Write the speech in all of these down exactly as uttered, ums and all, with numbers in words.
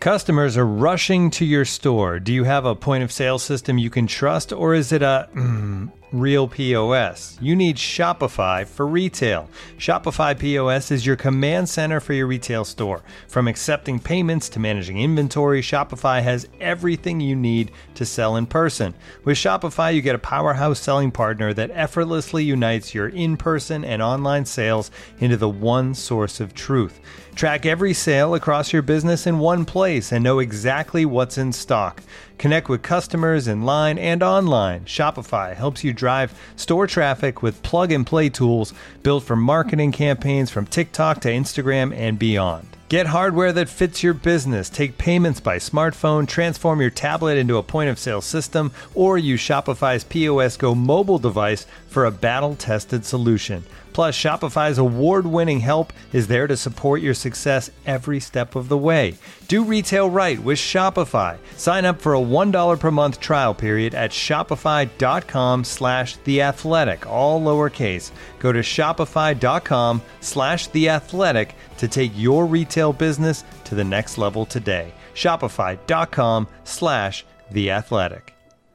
Customers are rushing to your store. Do you have a point of sale system you can trust, or is it a mm, real P O S? You need Shopify for retail. Shopify P O S is your command center for your retail store. From accepting payments to managing inventory, Shopify has everything you need to sell in person. With Shopify, you get a powerhouse selling partner that effortlessly unites your in-person and online sales into the one source of truth. Track every sale across your business in one place and know exactly what's in stock. Connect with customers in line and online. Shopify helps you drive store traffic with plug-and-play tools built for marketing campaigns from TikTok to Instagram and beyond. Get hardware that fits your business. Take payments by smartphone, transform your tablet into a point-of-sale system, or use Shopify's P O S Go mobile device for a battle-tested solution. Plus, Shopify's award-winning help is there to support your success every step of the way. Do retail right with Shopify. Sign up for a one dollar per month trial period at shopify.com slash theathletic, all lowercase. Go to shopify.com slash theathletic to take your retail business to the next level today. Shopify.com slash theathletic.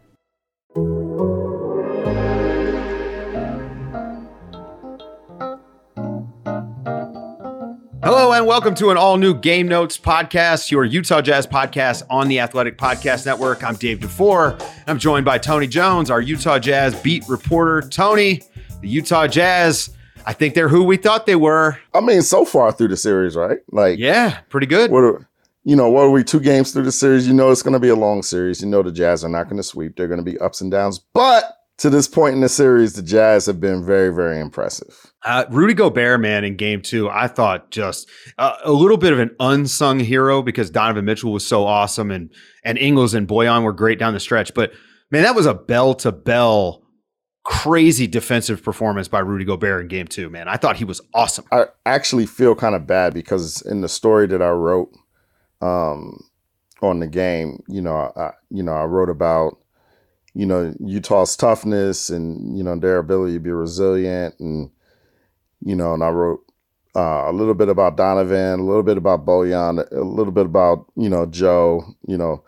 Hello and welcome to an all-new Game Notes podcast, your Utah Jazz podcast on the Athletic Podcast Network. I'm Dave DeFore. I'm joined by Tony Jones, our Utah Jazz beat reporter. Tony, the Utah Jazz, I think they're who we thought they were. I mean, so far through the series, right? Like, yeah, pretty good. What are, you know, what are we, two games through the series? You know it's going to be a long series. You know the Jazz are not going to sweep. They're going to be ups and downs. But to this point in the series, the Jazz have been very, very impressive. Uh, Rudy Gobert, man, in game two, I thought just uh, a little bit of an unsung hero because Donovan Mitchell was so awesome and and Ingles and Bojan were great down the stretch. But, man, that was a bell-to-bell, crazy defensive performance by Rudy Gobert in game two, man. I thought he was awesome. I actually feel kind of bad because in the story that I wrote um, on the game, you know, I, you know, I wrote about, you know, Utah's toughness and, you know, their ability to be resilient. And, you know, and I wrote uh, a little bit about Donovan, a little bit about Bojan, a little bit about, you know, Joe. You know,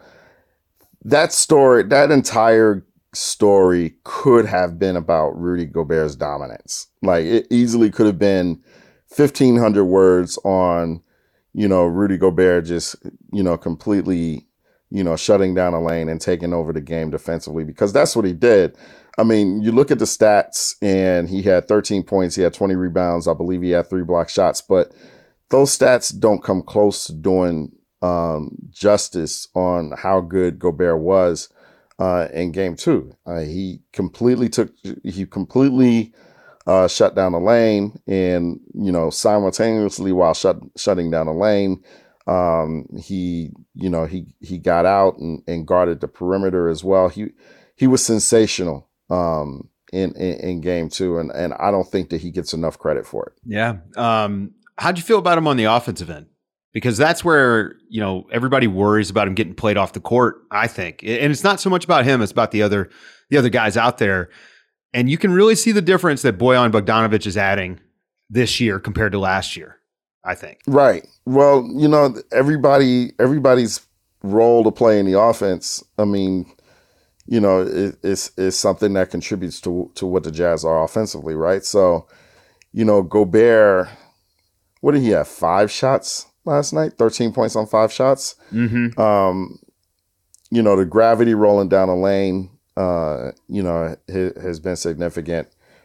that story, that entire story could have been about Rudy Gobert's dominance. Like, it easily could have been fifteen hundred words on, you know, Rudy Gobert just, you know, completely, you know, shutting down a lane and taking over the game defensively, because that's what he did. I mean, you look at the stats and he had thirteen points, he had twenty rebounds, I believe he had three block shots, but those stats don't come close to doing um, justice on how good Gobert was uh, in game two. Uh, he completely took, he completely uh, shut down the lane, and, you know, simultaneously while shut, shutting down the lane, Um, he, you know, he, he got out and, and guarded the perimeter as well. He, he was sensational, um, in, in, in game two. And, and I don't think that he gets enough credit for it. Yeah. Um, how'd you feel about him on the offensive end? Because that's where, you know, everybody worries about him getting played off the court, I think. And it's not so much about him, it's about the other, the other guys out there. And you can really see the difference that Bojan Bogdanovic is adding this year compared to last year, I think. Right. Well, you know, everybody, everybody's role to play in the offense, I mean, you know, it, it's, it's something that contributes to, to what the Jazz are offensively, right? So, you know, Gobert, what did he have? Five shots last night? thirteen points on five shots. Mm-hmm. Um, you know, the gravity rolling down the lane, uh, you know, has, has been significant.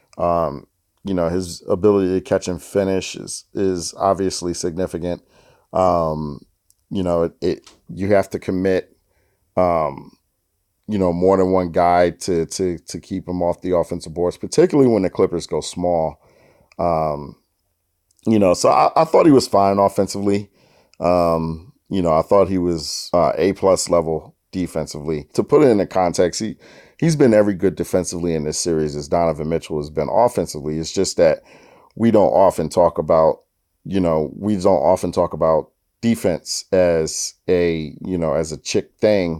Um, You know, his ability to catch and finish is is obviously significant. Um, you know, it, it you have to commit, um, you know, more than one guy to to to keep him off the offensive boards, particularly when the Clippers go small. Um, you know, so I, I thought he was fine offensively. Um, you know, I thought he was uh, A plus level defensively. To put it into context, he. He's been every good defensively in this series as Donovan Mitchell has been offensively. It's just that we don't often talk about, you know, we don't often talk about defense as a, you know, as a chick thing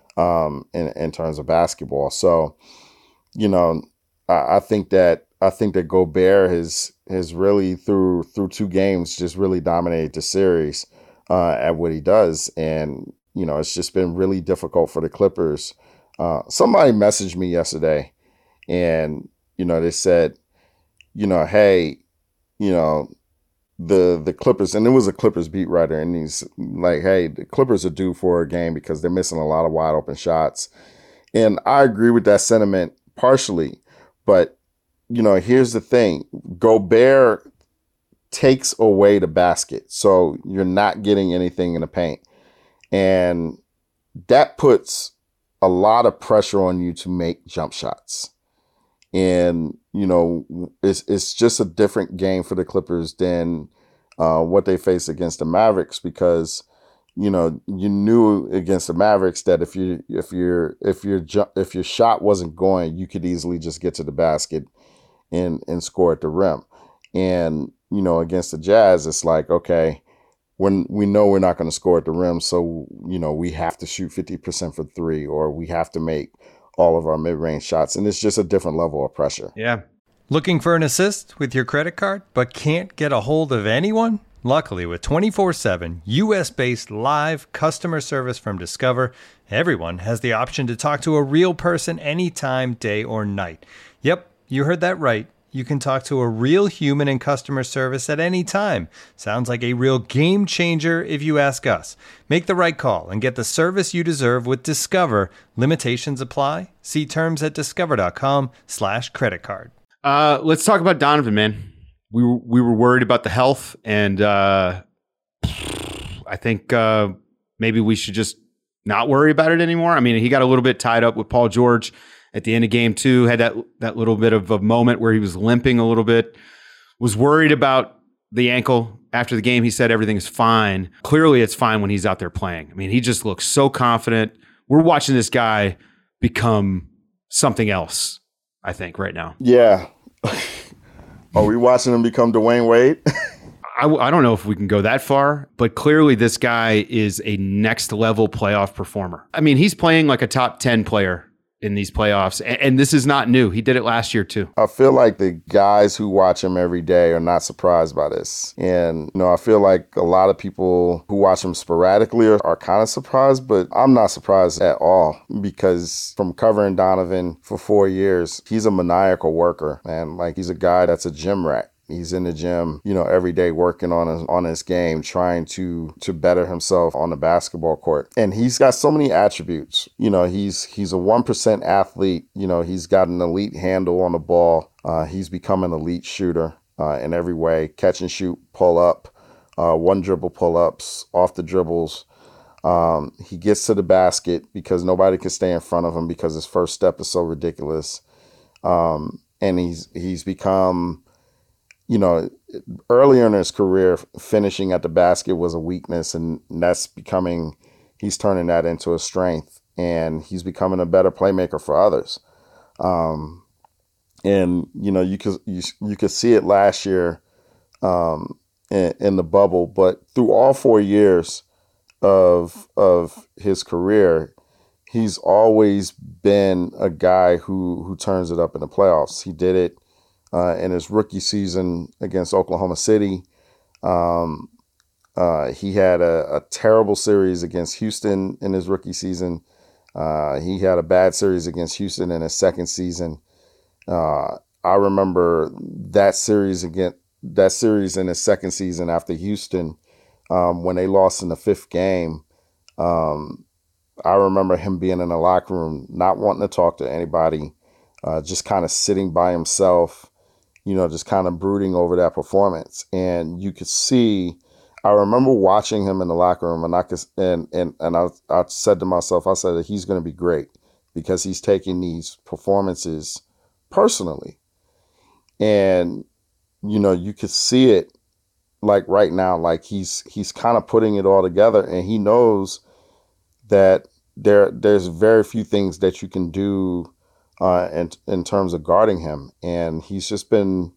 um, in, in terms of basketball. So, you know, I, I think that I think that Gobert has has really through through two games just really dominated the series. uh, at what he does. And, you know, it's just been really difficult for the Clippers. Uh, somebody messaged me yesterday and, you know, they said, you know, hey, you know, the the Clippers, and it was a Clippers beat writer, and he's like, hey, the Clippers are due for a game because they're missing a lot of wide open shots. And I agree with that sentiment partially, but, you know, here's the thing. Gobert takes away the basket, so you're not getting anything in the paint. And that puts a lot of pressure on you to make jump shots. And, you know, it's it's just a different game for the Clippers than uh, what they face against the Mavericks, because, you know, you knew against the Mavericks that if you if your if your ju- if your shot wasn't going, you could easily just get to the basket and and score at the rim. And, you know, against the Jazz, it's like, okay, when we know we're not going to score at the rim, so, you know, we have to shoot fifty percent for three, or we have to make all of our mid-range shots. And it's just a different level of pressure. Yeah. Looking for an assist with your credit card, but can't get a hold of anyone? Luckily, with twenty-four seven U S-based live customer service from Discover, everyone has the option to talk to a real person anytime, day or night. Yep, you heard that right. You can talk to a real human in customer service at any time. Sounds like a real game changer if you ask us. Make the right call and get the service you deserve with Discover. Limitations apply. See terms at discover.com slash credit card. Uh, let's talk about Donovan, man. We were, we were worried about the health, and uh, I think uh, maybe we should just not worry about it anymore. I mean, he got a little bit tied up with Paul George at the end of game two, had that that little bit of a moment where he was limping a little bit, was worried about the ankle. After the game, he said everything is fine. Clearly, it's fine when he's out there playing. I mean, he just looks so confident. We're watching this guy become something else, I think, right now. Yeah. Are we watching him become Dwayne Wade? I, I don't know if we can go that far, but clearly this guy is a next level playoff performer. I mean, he's playing like a top ten player in these playoffs, and, and this is not new. He did it last year too. I feel like the guys who watch him every day are not surprised by this. And, you know, I feel like a lot of people who watch him sporadically are, are kind of surprised, but I'm not surprised at all, because from covering Donovan for four years, he's a maniacal worker, man. Like, he's a guy that's a gym rat. He's in the gym, you know, every day working on his, on his game, trying to to better himself on the basketball court. And he's got so many attributes. You know, he's he's a one percent athlete. You know, he's got an elite handle on the ball. Uh, he's become an elite shooter uh, in every way. Catch and shoot, pull up, uh, one dribble pull ups, off the dribbles. Um, he gets to the basket because nobody can stay in front of him because his first step is so ridiculous. Um, and he's he's become... You know, earlier in his career, finishing at the basket was a weakness, and that's becoming, he's turning that into a strength, and he's becoming a better playmaker for others. Um, and, you know, you could, you, you could see it last year um, in, in the bubble, but through all four years of, of his career, he's always been a guy who, who turns it up in the playoffs. He did it Uh, in his rookie season against Oklahoma City. Um, uh, he had a, a terrible series against Houston in his rookie season. Uh, he had a bad series against Houston in his second season. Uh, I remember that series again, that series in his second season after Houston, um, when they lost in the fifth game. Um, I remember him being in the locker room, not wanting to talk to anybody, uh, just kind of sitting by himself, you know, just kind of brooding over that performance. And you could see, I remember watching him in the locker room, and I could, and and and I, I said to myself, I said that he's going to be great because he's taking these performances personally. And, you know, you could see it like right now, like he's he's kind of putting it all together, and he knows that there there's very few things that you can do Uh, in, in terms of guarding him. And he's just been,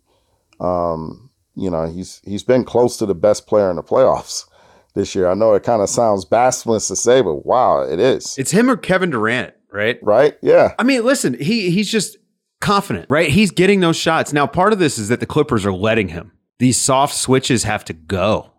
um, you know, he's he's been close to the best player in the playoffs this year. I know it kind of sounds blasphemous to say, but wow, it is. It's him or Kevin Durant, right? Right? Yeah. I mean, listen, he he's just confident, right? He's getting those shots. Now, part of this is that the Clippers are letting him. These soft switches have to go.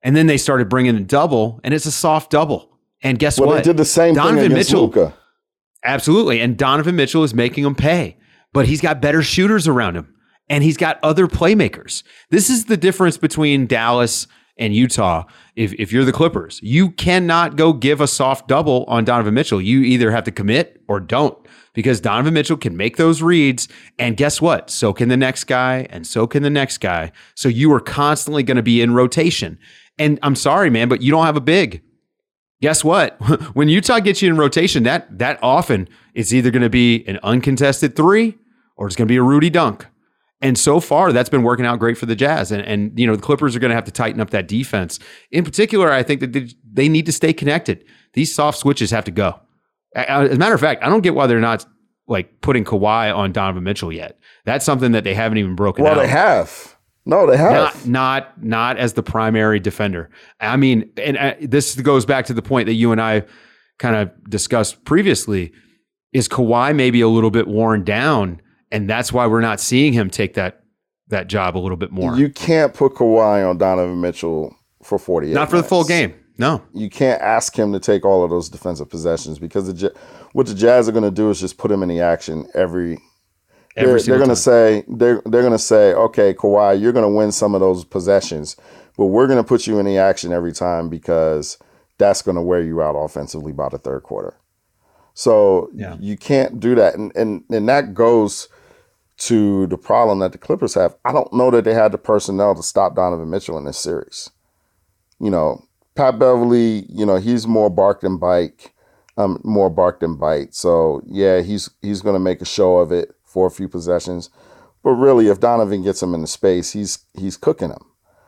And then they started bringing the double, and it's a soft double. And guess well, what? They did the same Donovan thing against Mitchell, Luka. Absolutely. And Donovan Mitchell is making them pay, but he's got better shooters around him, and he's got other playmakers. This is the difference between Dallas and Utah. If, if you're the Clippers, you cannot go give a soft double on Donovan Mitchell. You either have to commit or don't, because Donovan Mitchell can make those reads. And guess what? So can the next guy, and so can the next guy. So you are constantly going to be in rotation. And I'm sorry, man, but you don't have a big. Guess what? When Utah gets you in rotation, that that often it's either going to be an uncontested three or it's going to be a Rudy dunk. And so far, that's been working out great for the Jazz. And, and you know, the Clippers are going to have to tighten up that defense. In particular, I think that they, they need to stay connected. These soft switches have to go. As a matter of fact, I don't get why they're not like putting Kawhi on Donovan Mitchell yet. That's something that they haven't even broken well, out. Well, they have. No, they have. Not, not, not as the primary defender. I mean, and uh, this goes back to the point that you and I kind of discussed previously, is Kawhi maybe a little bit worn down, and that's why we're not seeing him take that that job a little bit more. You can't put Kawhi on Donovan Mitchell for forty-eight Not for minutes. the full game. No. You can't ask him to take all of those defensive possessions, because the, what the Jazz are going to do is just put him in the action every Every they're, they're going to time. say they're they're going to say, okay, Kawhi, you're going to win some of those possessions, but we're going to put you in the action every time, because that's going to wear you out offensively by the third quarter. So Yeah. you can't do that, and and and that goes to the problem that the Clippers have. I don't know that they had the personnel to stop Donovan Mitchell in this series. You know, Pat Beverly, you know, he's more bark than bite, um, more bark than bite. So yeah, he's he's going to make a show of it for a few possessions, but really, if Donovan gets him into space, he's he's cooking him.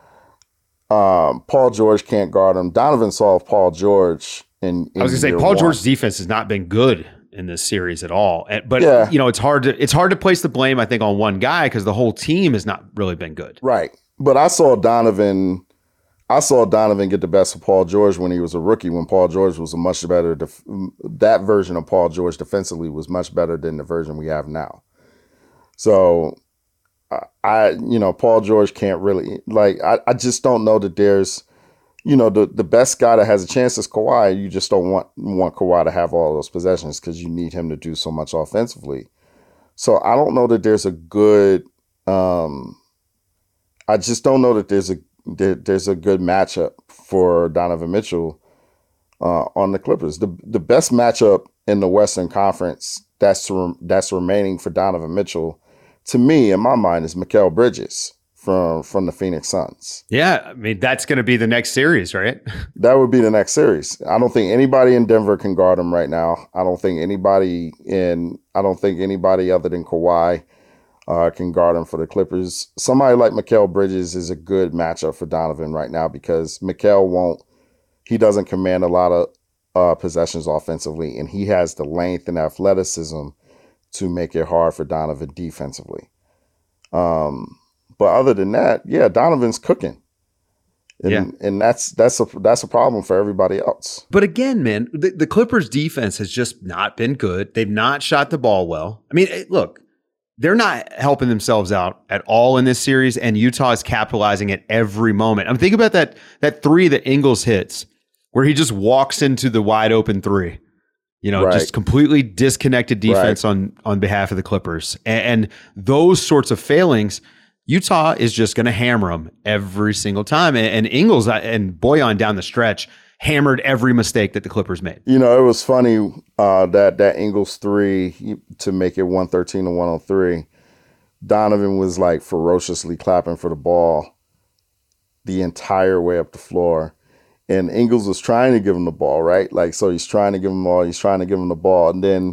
Um, Paul George can't guard him. Donovan saw Paul George in. in I was going to say year Paul one. George's defense has not been good in this series at all. And- But Yeah. you know, it's hard to it's hard to place the blame, I think, on one guy, because the whole team has not really been good. Right, but I saw Donovan. I saw Donovan get the best of Paul George when he was a rookie, when Paul George was a much better. Def- that version of Paul George defensively was much better than the version we have now. So, I, you know, Paul George can't really, like, I, I just don't know that there's, you know, the, the best guy that has a chance is Kawhi. You just don't want, want Kawhi to have all those possessions, because you need him to do so much offensively. So I don't know that there's a good, um, I just don't know that there's a, there, there's a good matchup for Donovan Mitchell uh, on the Clippers. The the best matchup in the Western Conference that's rem- that's remaining for Donovan Mitchell, to me, in my mind, is Mikal Bridges from from the Phoenix Suns. Yeah, I mean, that's going to be the next series, right? That would be the next series. I don't think anybody in Denver can guard him right now. I don't think anybody in I don't think anybody other than Kawhi uh, can guard him for the Clippers. Somebody like Mikal Bridges is a good matchup for Donovan right now, because Mikal won't he doesn't command a lot of uh, possessions offensively, and he has the length and athleticism to make it hard for Donovan defensively. Um, but other than that, yeah, Donovan's cooking. And, Yeah. and that's that's a that's a problem for everybody else. But again, man, the, the Clippers defense has just not been good. They've not shot the ball well. I mean, it- look, they're not helping themselves out at all in this series, and Utah is capitalizing at every moment. I mean, think about that that three that Ingles hits, where he just walks into the wide open three. You know, Right. just completely disconnected defense on on behalf of the Clippers. And, and those sorts of failings, Utah is just going to hammer them every single time. And, and Ingles and Boyan down the stretch hammered every mistake that the Clippers made. You know, it was funny uh, that that Ingles three he- to make it one thirteen to one oh three. Donovan was like ferociously clapping for the ball the entire way up the floor. And Ingles was trying to give him the ball, right? Like, so he's trying to give him all, he's trying to give him the ball. And then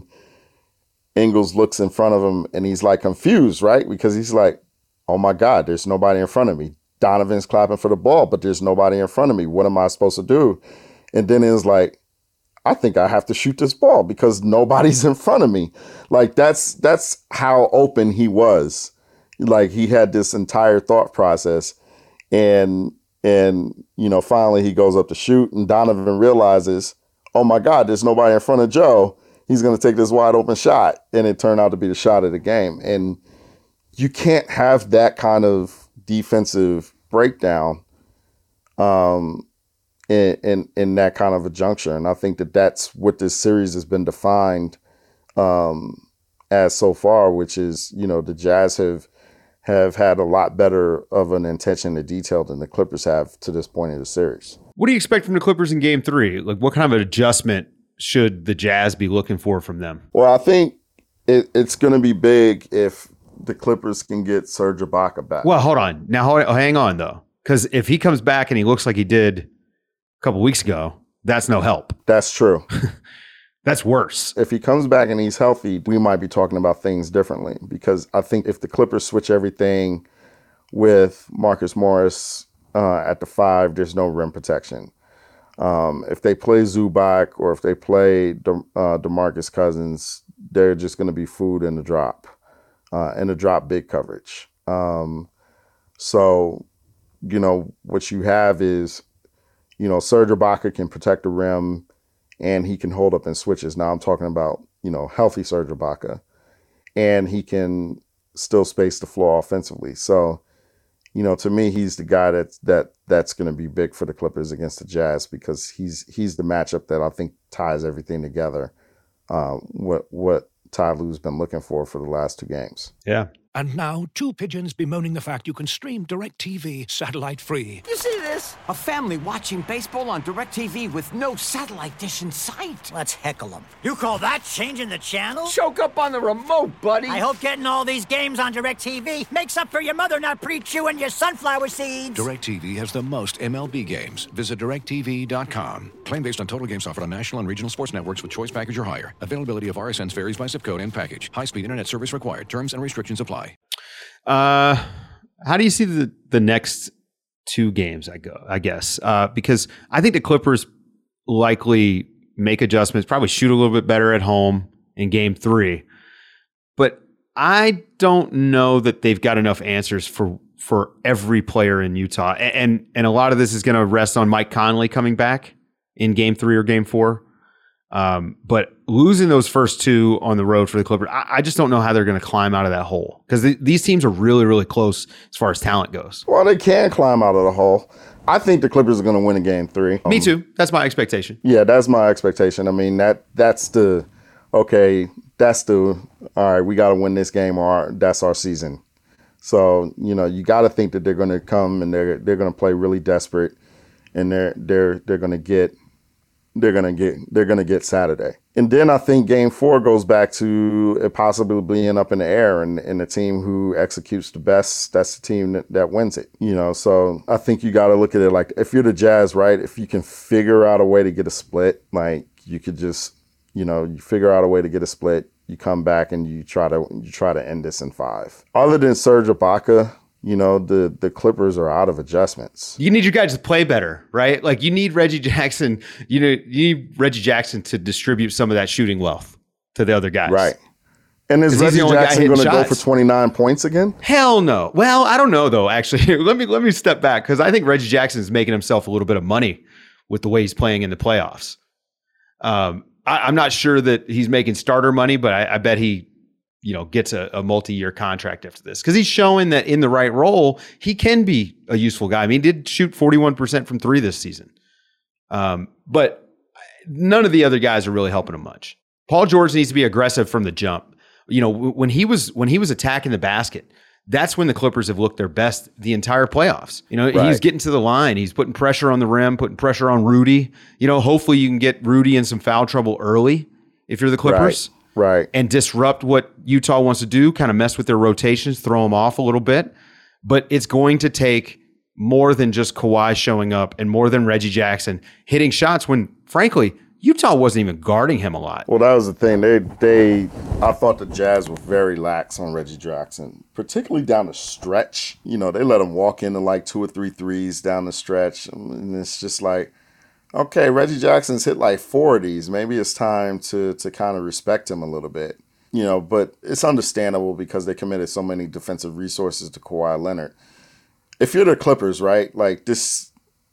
Ingles looks in front of him and he's like confused, right? Because he's like, oh my God, there's nobody in front of me. Donovan's clapping for the ball, but there's nobody in front of me. What am I supposed to do? And then it was like, I think I have to shoot this ball because nobody's in front of me. Like, that's that's how open he was. Like, he had this entire thought process. And And, you know, finally he goes up to shoot, and Donovan realizes, oh my God, there's nobody in front of Joe. He's going to take this wide open shot. And it turned out to be the shot of the game. And you can't have that kind of defensive breakdown um, in, in in that kind of a juncture. And I think that that's what this series has been defined um, as so far, which is, you know, the Jazz have have had a lot better of an attention to detail than the Clippers have to this point in the series. What do you expect from the Clippers in game three? Like, what kind of an adjustment should the Jazz be looking for from them? Well, I think it, it's going to be big if the Clippers can get Serge Ibaka back. Well, hold on. Now, hold, hang on, though. Because if he comes back and he looks like he did a couple weeks ago, that's no help. That's true. That's worse. If he comes back and he's healthy, we might be talking about things differently, because I think if the Clippers switch everything with Marcus Morris uh, at the five, there's no rim protection. Um, if they play Zubac or if they play De- uh, DeMarcus Cousins, they're just going to be food in the drop, uh, in the drop big coverage. Um, so, you know, what you have is, you know, Serge Ibaka can protect the rim and he can hold up in switches. Now I'm talking about, you know, healthy Serge Ibaka, and he can still space the floor offensively. So, you know, to me, he's the guy that's that that's going to be big for the Clippers against the Jazz, because he's he's the matchup that I think ties everything together. Um, what what Ty Lue's been looking for for the last two games. Yeah. And now, two pigeons bemoaning the fact you can stream DirecTV satellite-free. You see this? A family watching baseball on DirecTV with no satellite dish in sight. Let's heckle them. You call that changing the channel? Choke up on the remote, buddy. I hope getting all these games on DirecTV makes up for your mother not pre-chewing your sunflower seeds. DirecTV has the most M L B games. Visit direct t v dot com. Claim based on total games offered on national and regional sports networks with choice package or higher. Availability of R S Ns varies by zip code and package. High-speed internet service required. Terms and restrictions apply. Uh, how do you see the, the next two games, I go, I guess? Uh, because I think the Clippers likely make adjustments, probably shoot a little bit better at home in game three. But I don't know that they've got enough answers for for every player in Utah. And and, and a lot of this is going to rest on Mike Conley coming back in game three or game four. Um, but losing those first two on the road for the Clippers, I, I just don't know how they're going to climb out of that hole, because th- these teams are really, really close as far as talent goes. Well, they can climb out of the hole. I think the Clippers are going to win in game three. Me Um, too. That's my expectation. Yeah, that's my expectation. I mean, that that's the, okay, that's the, all right, we got to win this game, or our, that's our season. So, you know, you got to think that they're going to come and they're they're going to play really desperate, and they're they're they're going to get they're going to get they're going to get Saturday. And then I think game four goes back to it possibly being up in the air, and, and the team who executes the best, that's the team that, that wins it. You know, so I think you got to look at it like, if you're the Jazz, right, if you can figure out a way to get a split, like you could just, you know, you figure out a way to get a split, you come back and you try to you try to end this in five. Other than Serge Ibaka, you know, the, the Clippers are out of adjustments. You need your guys to play better, right? Like, you need Reggie Jackson. You know, you need Reggie Jackson to distribute some of that shooting wealth to the other guys. Right. And is 'Cause he's Reggie the only guy Jackson hitting going to go shots. for twenty-nine points again? Hell no. Well, I don't know though. Actually, let me let me step back, because I think Reggie Jackson is making himself a little bit of money with the way he's playing in the playoffs. Um, I, I'm not sure that he's making starter money, but I, I bet he, you know, gets a, a multi-year contract after this, because he's showing that in the right role, he can be a useful guy. I mean, he did shoot forty-one percent from three this season. Um, but none of the other guys are really helping him much. Paul George needs to be aggressive from the jump. You know, when he was when he was attacking the basket, that's when the Clippers have looked their best the entire playoffs. You know, Right. he's getting to the line. He's putting pressure on the rim, putting pressure on Rudy. You know, hopefully you can get Rudy in some foul trouble early if you're the Clippers. Right. Right. And disrupt what Utah wants to do, kind of mess with their rotations, throw them off a little bit. But it's going to take more than just Kawhi showing up and more than Reggie Jackson hitting shots when, frankly, Utah wasn't even guarding him a lot. Well, that was the thing. They, they, I thought the Jazz were very lax on Reggie Jackson, particularly down the stretch. You know, they let him walk into like two or three threes down the stretch. And it's just like, okay, Reggie Jackson's hit like four of these. Maybe it's time to to kind of respect him a little bit. You know, but it's understandable because they committed so many defensive resources to Kawhi Leonard. If you're the Clippers, right, like this,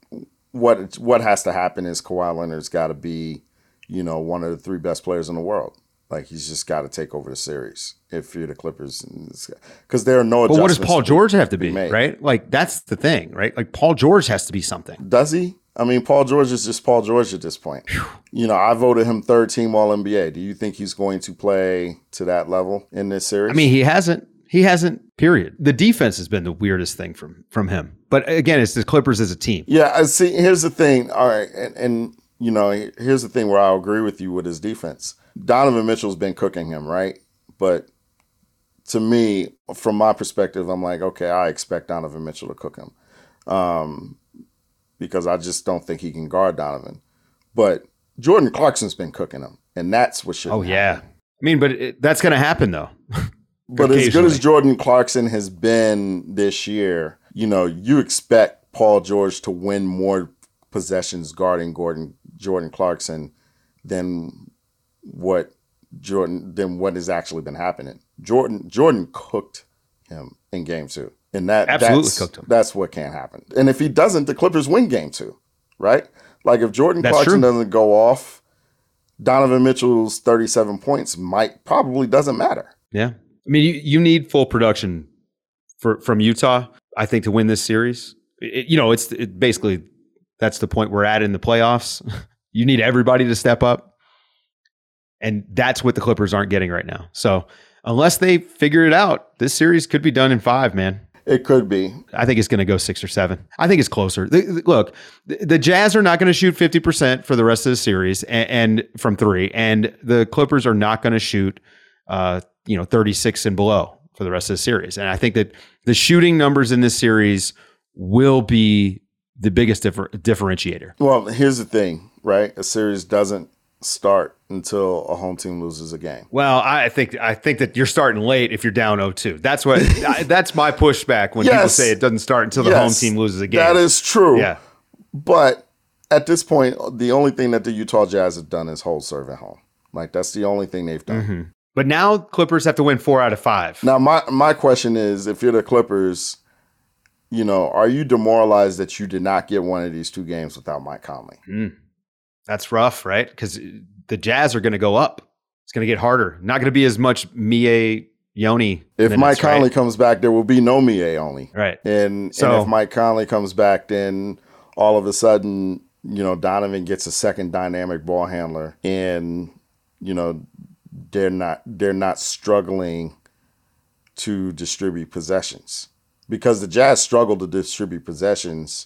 what what has to happen is Kawhi Leonard's got to be, you know, one of the three best players in the world. Like, he's just got to take over the series if you're the Clippers, because there are no But adjustments. what does Paul George have to be, made. right? Like, that's the thing, right? Like, Paul George has to be something. Does he? I mean, Paul George is just Paul George at this point. You know, I voted him third team All N B A. Do you think he's going to play to that level in this series? I mean, he hasn't. He hasn't, period. The defense has been the weirdest thing from from him. But again, it's the Clippers as a team. Yeah, I see. Here's the thing. All right. And, and, you know, here's the thing where I'll agree with you with his defense. Donovan Mitchell's been cooking him, right? But to me, from my perspective, I'm like, okay, I expect Donovan Mitchell to cook him. Um, because I just don't think he can guard Donovan. But Jordan Clarkson's been cooking him. And that's what should Oh, yeah. happen. I mean, but it, that's going to happen, though. But as good as Jordan Clarkson has been this year, you know, you expect Paul George to win more possessions guarding Gordon Jordan Clarkson than what Jordan than what has actually been happening. Jordan Jordan cooked him in game two. And that Absolutely that's, cooked him. That's what can't happen. And if he doesn't, the Clippers win game two, right? Like if Jordan That's Clarkson true. doesn't go off, Donovan Mitchell's thirty-seven points might probably doesn't matter. Yeah. I mean, you, you need full production for from Utah, I think, to win this series. It, you know, it's it basically that's the point we're at in the playoffs. You need everybody to step up. And that's what the Clippers aren't getting right now. So unless they figure it out, this series could be done in five, man. It could be. I think it's going to go six or seven. I think it's closer. The, the- look, the, the Jazz are not going to shoot fifty percent for the rest of the series and, and from three, and the Clippers are not going to shoot, uh, you know, thirty-six and below for the rest of the series. And I think that the shooting numbers in this series will be the biggest differ- differentiator. Well, here's the thing, right? A series doesn't start until a home team loses a game. Well, I think I think that you're starting late if you're down oh two. That's what I, that's my pushback when people Yes. say it doesn't start until the Yes, home team loses a game. That is true. Yeah. But at this point, the only thing that the Utah Jazz have done is hold serve at home. Like, that's the only thing they've done. Mm-hmm. But now Clippers have to win four out of five. Now, my, my question is, if you're the Clippers, you know, are you demoralized that you did not get one of these two games without Mike Conley? Mm. That's rough, right? Because the Jazz are going to go up. It's going to get harder. Not going to be as much Mie Yoni. If minutes, Mike Conley right? comes back, there will be no Mie only. Right. And, So- and if Mike Conley comes back, then all of a sudden, you know, Donovan gets a second dynamic ball handler, and, you know, they're not they're not struggling to distribute possessions, because the Jazz struggled to distribute possessions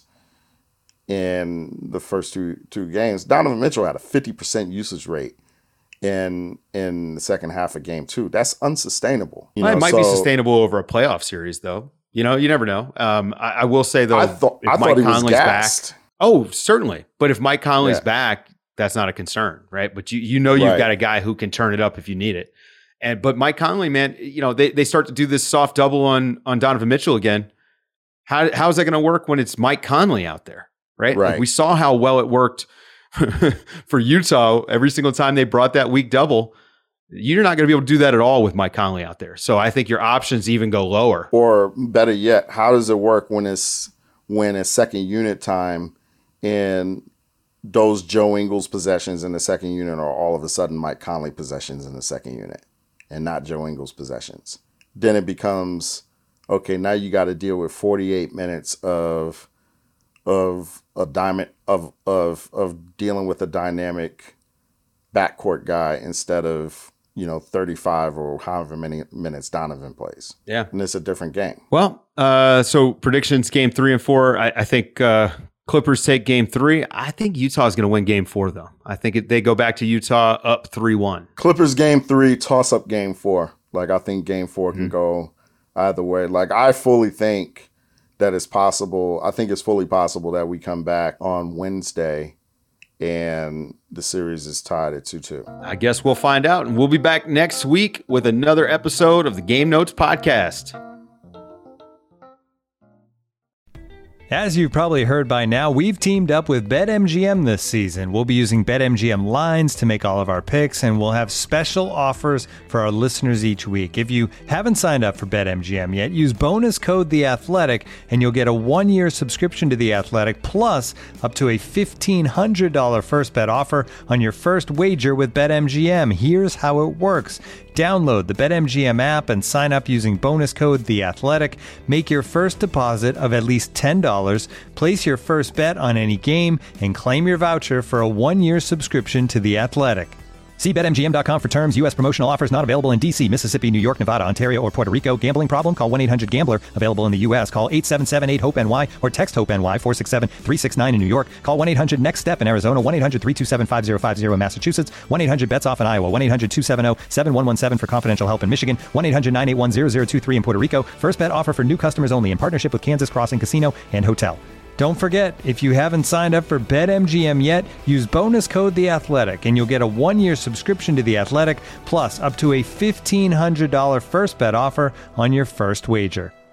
in the first two two games. Donovan Mitchell had a fifty percent usage rate in in the second half of game two. That's unsustainable. You Well, know, it might be so sustainable over a playoff series, though. You know, you never know. Um, I, I will say though, I thought if I Mike thought he was Conley's gassed. back, oh, certainly. But if Mike Conley's Yeah. back, that's not a concern, right? But you you know you've Right. got a guy who can turn it up if you need it. And but Mike Conley, man, you know they they start to do this soft double on on Donovan Mitchell again. How how is that going to work when it's Mike Conley out there, right? Right. Like we saw how well it worked for Utah every single time they brought that weak double. You're not going to be able to do that at all with Mike Conley out there. So I think your options even go lower. Or better yet, how does it work when it's when it's second unit time and those Joe Ingles possessions in the second unit are all of a sudden Mike Conley possessions in the second unit and not Joe Ingles possessions? Then it becomes, okay, now you got to deal with forty-eight minutes of of a diamond of of of dealing with a dynamic backcourt guy instead of, you know, thirty-five or however many minutes Donovan plays. Yeah. And it's a different game. Well, uh, so predictions game three and four. I, I think uh, Clippers take game three. I think Utah is going to win game four, though. I think it, they go back to Utah up three one. Clippers game three, toss up game four. Like, I think game four can go either way. Like, I fully think that it's possible. I think it's fully possible that we come back on Wednesday and the series is tied at two two. I guess we'll find out. And we'll be back next week with another episode of the Game Notes Podcast. As you've probably heard by now, we've teamed up with BetMGM this season. We'll be using BetMGM lines to make all of our picks, and we'll have special offers for our listeners each week. If you haven't signed up for BetMGM yet, use bonus code The Athletic, and you'll get a one-year subscription to The Athletic, plus up to a fifteen hundred dollars first bet offer on your first wager with BetMGM. Here's how it works. Download the BetMGM app and sign up using bonus code The Athletic. Make your first deposit of at least ten dollars. Place your first bet on any game and claim your voucher for a one-year subscription to The Athletic. See Bet M G M dot com for terms. U S promotional offers not available in D C, Mississippi, New York, Nevada, Ontario, or Puerto Rico. Gambling problem? Call one eight hundred gambler. Available in the U S. Call eight seven seven eight hope N Y or text HOPE-NY four six seven three six nine in New York. Call one eight hundred next step in Arizona. one eight hundred three two seven five zero five zero in Massachusetts. one eight hundred bets off in Iowa. one eight hundred two seven zero seven one one seven for confidential help in Michigan. one eight hundred nine eight one zero zero two three in Puerto Rico. First bet offer for new customers only in partnership with Kansas Crossing Casino and Hotel. Don't forget, if you haven't signed up for BetMGM yet, use bonus code The Athletic, and you'll get a one-year subscription to The Athletic, plus up to a fifteen hundred dollars first bet offer on your first wager.